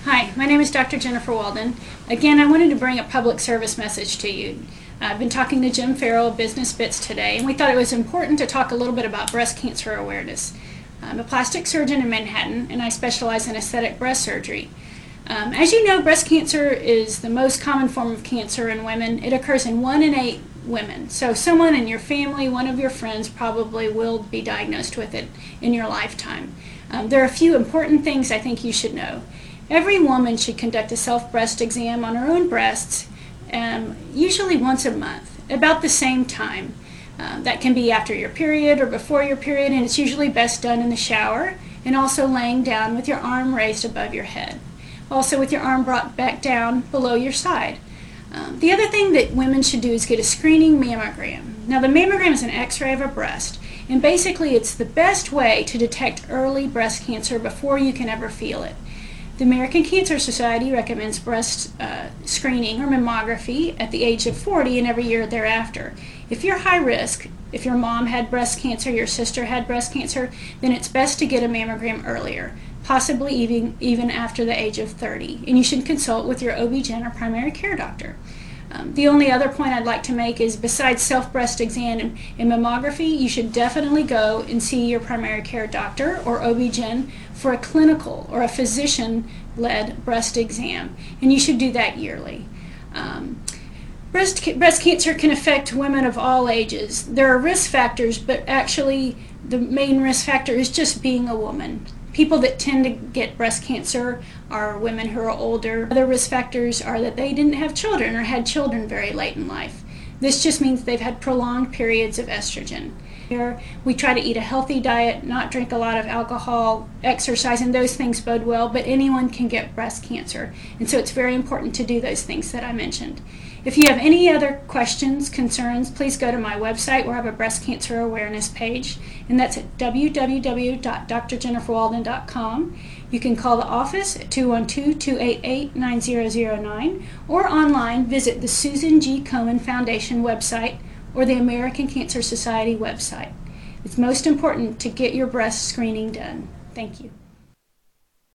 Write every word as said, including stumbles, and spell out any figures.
Hi, my name is Doctor Jennifer Walden. Again, I wanted to bring a public service message to you. I've been talking to Jim Farrell of Business Bits today, and we thought it was important to talk a little bit about breast cancer awareness. I'm a plastic surgeon in Manhattan, and I specialize in aesthetic breast surgery. Um, as you know, breast cancer is the most common form of cancer in women. It occurs in one in eight women. So someone in your family, one of your friends, probably will be diagnosed with it in your lifetime. Um, there are a few important things I think you should know. Every woman should conduct a self-breast exam on her own breasts, um, usually once a month, about the same time. Um, that can be after your period or before your period, and it's usually best done in the shower and also laying down with your arm raised above your head. Also with your arm brought back down below your side. Um, the other thing that women should do is get a screening mammogram. Now the mammogram is an x-ray of a breast, and basically it's the best way to detect early breast cancer before you can ever feel it. The American Cancer Society recommends breast uh, screening or mammography at the age of forty and every year thereafter. If you're high risk, if your mom had breast cancer, your sister had breast cancer, then it's best to get a mammogram earlier, possibly even, even after the age of thirty. And you should consult with your O B G Y N or primary care doctor. Um, the only other point I'd like to make is besides self-breast exam and, and mammography, you should definitely go and see your primary care doctor or O B G Y N for a clinical or a physician-led breast exam. And you should do that yearly. Um, breast, ca- breast cancer can affect women of all ages. There are risk factors, but actually the main risk factor is just being a woman. People that tend to get breast cancer are women who are older. Other risk factors are that they didn't have children or had children very late in life. This just means they've had prolonged periods of estrogen. Here, we try to eat a healthy diet, not drink a lot of alcohol, exercise, and those things bode well, but anyone can get breast cancer. And so it's very important to do those things that I mentioned. If you have any other questions, concerns, please go to my website where I have a breast cancer awareness page, and that's at w w w dot d r jennifer walden dot com. You can call the office at two one two, two eight eight, nine zero zero nine, or online visit the Susan G. Komen Foundation website or the American Cancer Society website. It's most important to get your breast screening done. Thank you.